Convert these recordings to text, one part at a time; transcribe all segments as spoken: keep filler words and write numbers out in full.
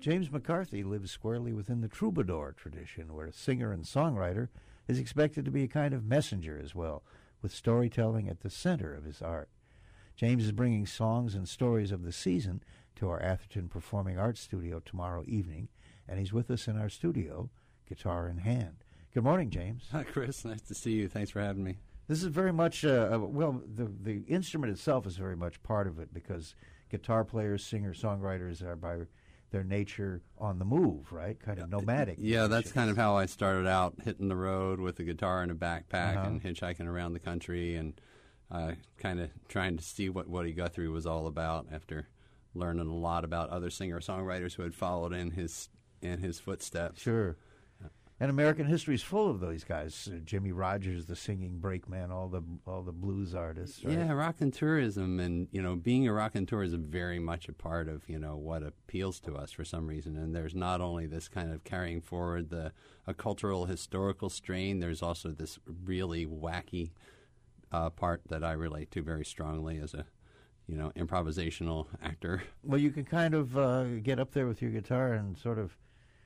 James McCarthy lives squarely within the troubadour tradition, where a singer and songwriter is expected to be a kind of messenger as well, with storytelling at the center of his art. James is bringing songs and stories of the season to our Atherton Performing Arts Studio tomorrow evening, and he's with us in our studio, guitar in hand. Good morning, James. Hi, Chris. Nice to see you. Thanks for having me. This is very much, uh, well, the the instrument itself is very much part of it, because guitar players, singers, songwriters are by their nature on the move, right? Kind of nomadic. Yeah, that's kind of how I started out, hitting the road with a guitar and a backpack Uh-huh. and hitchhiking around the country, and uh, kind of trying to see what Woody Guthrie was all about after learning a lot about other singer-songwriters who had followed in his in his footsteps. Sure. And American history is full of those guys. Uh, Jimmy Rogers, the singing brakeman, all the all the blues artists. Right? Yeah, rock and tourism, and you know, being a rock and tour is very much a part of you know what appeals to us for some reason. And there's not only this kind of carrying forward the a cultural historical strain. There's also this really wacky uh, part that I relate to very strongly as a you know improvisational actor. Well, you can kind of uh, get up there with your guitar and sort of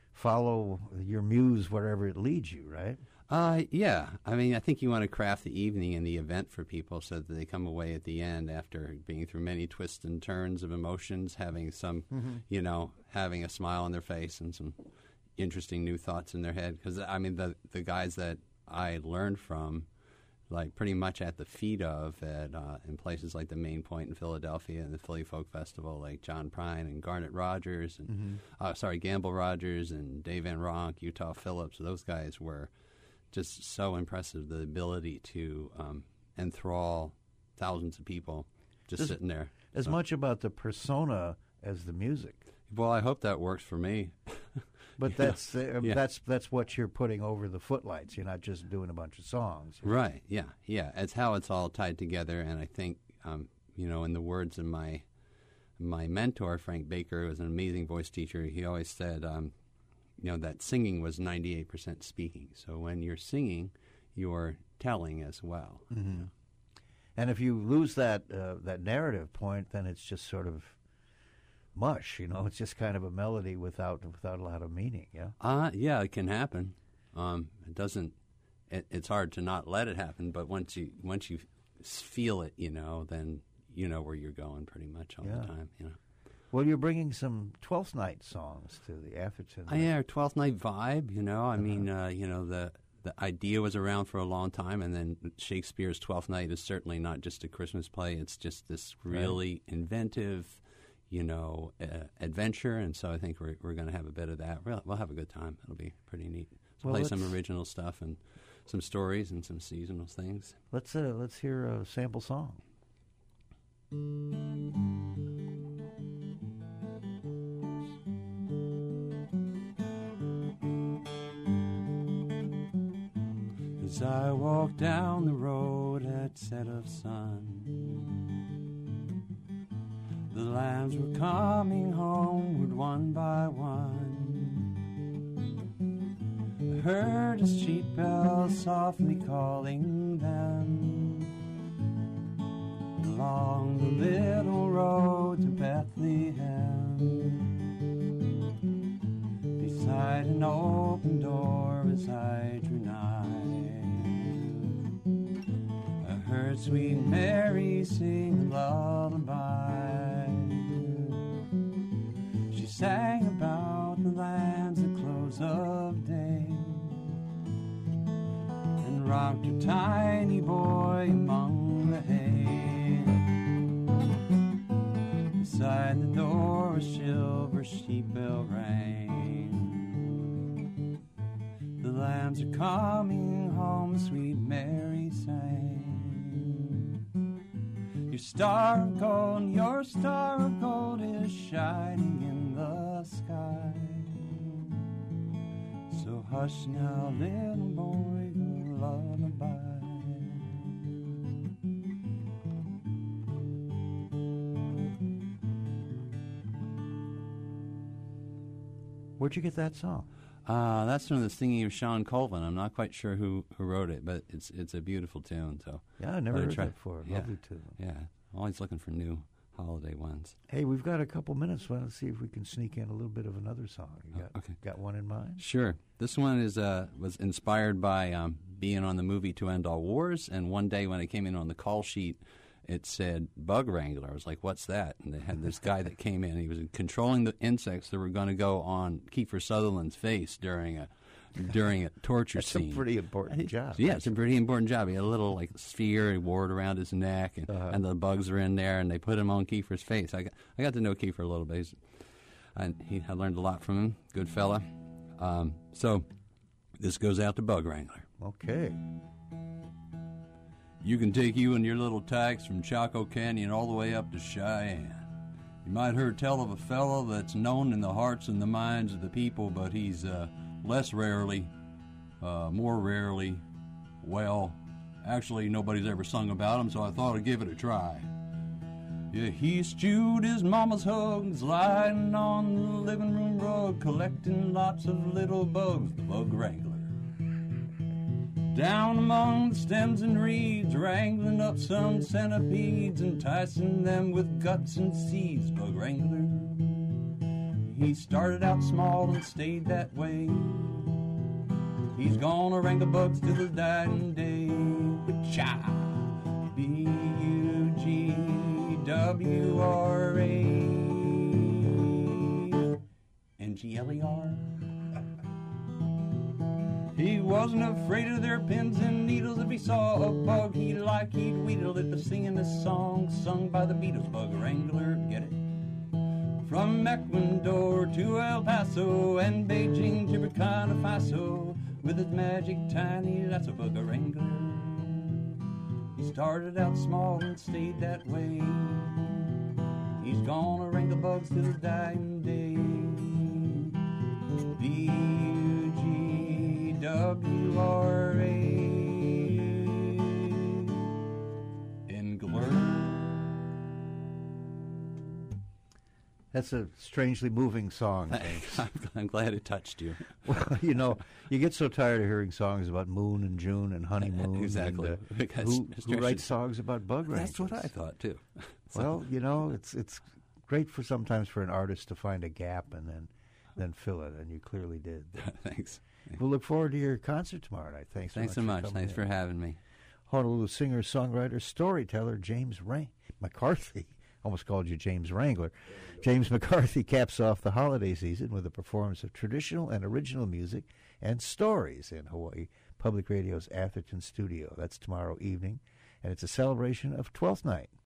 follow your muse wherever it leads you, right? Uh, yeah. I mean, I think you want to craft the evening and the event for people so that they come away at the end after being through many twists and turns of emotions, having some, mm-hmm. you know, having a smile on their face and some interesting new thoughts in their head. Because, I mean, the the guys that I learned from, like pretty much at the feet of at uh, in places like the Main Point in Philadelphia and the Philly Folk Festival, like John Prine and Garnet Rogers and mm-hmm. uh, sorry Gamble Rogers and Dave Van Ronk, Utah Phillips. Those guys were just so impressive. The ability to um, enthrall thousands of people just This, sitting there. As so. much about the persona as the music. Well, I hope that works for me. But that's uh, yeah. that's that's what you're putting over the footlights. You're not just doing a bunch of songs, right? Yeah, yeah. It's how it's all tied together. And I think, um, you know, in the words of my my mentor Frank Baker, who was an amazing voice teacher, he always said, um, you know, that singing was ninety-eight percent speaking. So when you're singing, you're telling as well. Mm-hmm. You know? And if you lose that uh, that narrative point, then it's just sort of mush, you know. It's just kind of a melody without without a lot of meaning. Yeah. Uh yeah, it can happen. Um, it doesn't. It, it's hard to not let it happen, but once you once you feel it, you know, then you know where you're going pretty much all yeah. the time. You know. Well, you're bringing some Twelfth Night songs to the Atherton. Oh, yeah, Twelfth Night vibe. You know, I uh-huh. mean, uh, you know, the the idea was around for a long time, and then Shakespeare's Twelfth Night is certainly not just a Christmas play. It's just this really right. inventive, you know, uh, adventure, and so I think we're we're going to have a bit of that. We'll, we'll have a good time. It'll be pretty neat. So well, play some original stuff and some stories and some seasonal things. Let's uh, let's hear a sample song. As I walk down the road at set of sun, the lambs were coming homeward one by one. I heard a street bell softly calling them along the little road to Bethlehem. Beside an open door as I drew nigh, I heard sweet Mary sing a lullaby. She sang about the lambs at close of day, and rocked her tiny boy among the hay. Beside the door a silver sheep bell rang. The lambs are coming home, sweet Mary sang. Your star of gold, your star of gold is shining in the sky. So hush now, little boy, the lullaby. Where'd you get that song? Uh, that's from the singing of Sean Colvin. I'm not quite sure who, who wrote it, but it's it's a beautiful tune. So yeah, I never heard try. that before. Yeah. Lovely tune. Yeah, always looking for new holiday ones. Hey, we've got a couple minutes. Well, let's see if we can sneak in a little bit of another song. You got, oh, okay. got one in mind? Sure. This one is uh, was inspired by um, being on the movie To End All Wars, and one day when I came in on the call sheet, it said Bug Wrangler. I was like, what's that? And they had this guy that came in. He was controlling the insects that were going to go on Kiefer Sutherland's face during a during a torture That's scene. That's a pretty important job. Yeah, it's a pretty important job. He had a little like sphere he wore it around his neck, and, uh-huh. and the bugs were in there, and they put him on Kiefer's face. I got I got to know Kiefer a little bit. He's, and he I learned a lot from him. Good fella. Um, so this goes out to Bug Wrangler. Okay. You can take you and your little tykes from Chaco Canyon all the way up to Cheyenne. You might heard tell of a fellow that's known in the hearts and the minds of the people, but he's uh, less rarely, uh, more rarely, well, actually nobody's ever sung about him, so I thought I'd give it a try. Yeah, he stewed his mama's hugs, lying on the living room rug, collecting lots of little bugs, the Bug Wrangler. Down among the stems and reeds, wrangling up some centipedes, enticing them with guts and seeds, Bug Wrangler. He started out small and stayed that way. He's gonna wrangle bugs till his dying day. Cha, B U G W R A N G L E R. He wasn't afraid of their pins and needles. If he saw a bug he liked, he'd wheedle it by singing this song sung by the Beatles. Bug Wrangler, get it? From Ecuador to El Paso and Beijing to Burkina Faso, with his magic tiny lasso, Bug Wrangler. He started out small and stayed that way. He's gonna wrangle bugs till his dying day. B U G W R A Engler. That's a strangely moving song. I'm, I'm glad it touched you. Well, you know, you get so tired of hearing songs about moon and June and honeymoon. Exactly. And, uh, who, who writes songs about bug wranglers? That's what I thought too. So. Well, you know, it's it's great for sometimes for an artist to find a gap and then then fill it, and you clearly did. Thanks. We'll look forward to your concert tomorrow night. Thanks. Thanks so much. Thanks for having me. Honolulu singer, songwriter, storyteller James Ray- McCarthy. Almost called you James Wrangler. James McCarthy caps off the holiday season with a performance of traditional and original music and stories in Hawaii Public Radio's Atherton studio. That's tomorrow evening, and it's a celebration of twelfth night.